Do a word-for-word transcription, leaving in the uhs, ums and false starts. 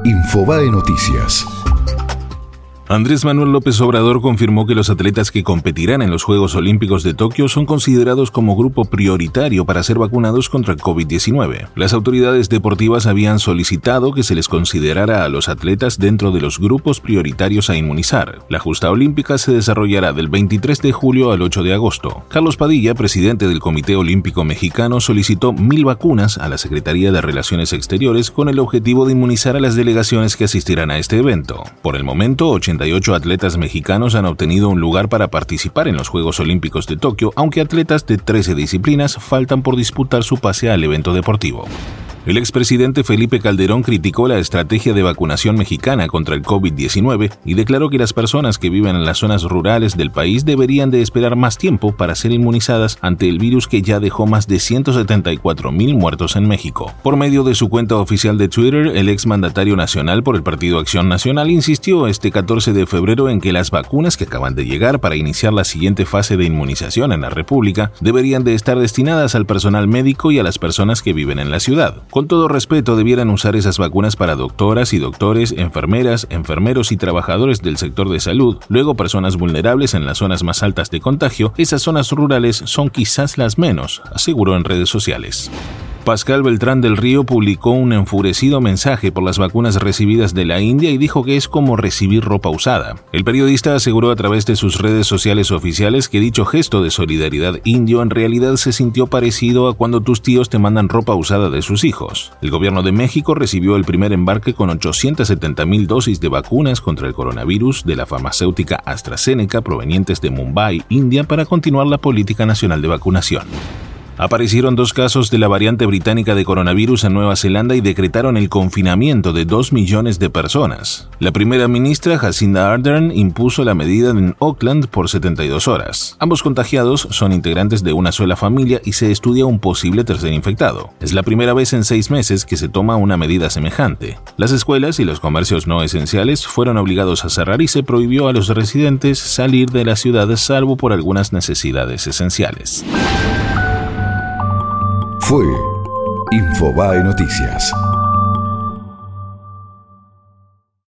Infobae Noticias. Andrés Manuel López Obrador confirmó que los atletas que competirán en los Juegos Olímpicos de Tokio son considerados como grupo prioritario para ser vacunados contra el covid diecinueve. Las autoridades deportivas habían solicitado que se les considerara a los atletas dentro de los grupos prioritarios a inmunizar. La justa olímpica se desarrollará del veintitrés de julio al ocho de agosto. Carlos Padilla, presidente del Comité Olímpico Mexicano, solicitó mil vacunas a la Secretaría de Relaciones Exteriores con el objetivo de inmunizar a las delegaciones que asistirán a este evento. Por el momento, ochenta y ocho atletas mexicanos han obtenido un lugar para participar en los Juegos Olímpicos de Tokio, aunque atletas de trece disciplinas faltan por disputar su pase al evento deportivo. El expresidente Felipe Calderón criticó la estrategia de vacunación mexicana contra el covid diecinueve y declaró que las personas que viven en las zonas rurales del país deberían de esperar más tiempo para ser inmunizadas ante el virus que ya dejó más de ciento setenta y cuatro mil muertos en México. Por medio de su cuenta oficial de Twitter, el exmandatario nacional por el Partido Acción Nacional insistió este catorce de febrero en que las vacunas que acaban de llegar para iniciar la siguiente fase de inmunización en la República deberían de estar destinadas al personal médico y a las personas que viven en la ciudad. Con todo respeto, debieran usar esas vacunas para doctoras y doctores, enfermeras, enfermeros y trabajadores del sector de salud, luego personas vulnerables en las zonas más altas de contagio. Esas zonas rurales son quizás las menos, aseguró en redes sociales. Pascal Beltrán del Río publicó un enfurecido mensaje por las vacunas recibidas de la India y dijo que es como recibir ropa usada. El periodista aseguró a través de sus redes sociales oficiales que dicho gesto de solidaridad indio en realidad se sintió parecido a cuando tus tíos te mandan ropa usada de sus hijos. El gobierno de México recibió el primer embarque con ochocientas setenta mil dosis de vacunas contra el coronavirus de la farmacéutica AstraZeneca provenientes de Mumbai, India, para continuar la política nacional de vacunación. Aparecieron dos casos de la variante británica de coronavirus en Nueva Zelanda y decretaron el confinamiento de dos millones de personas. La primera ministra, Jacinda Ardern, impuso la medida en Auckland por setenta y dos horas. Ambos contagiados son integrantes de una sola familia y se estudia un posible tercer infectado. Es la primera vez en seis meses que se toma una medida semejante. Las escuelas y los comercios no esenciales fueron obligados a cerrar y se prohibió a los residentes salir de la ciudad salvo por algunas necesidades esenciales. Fue Infobae Noticias.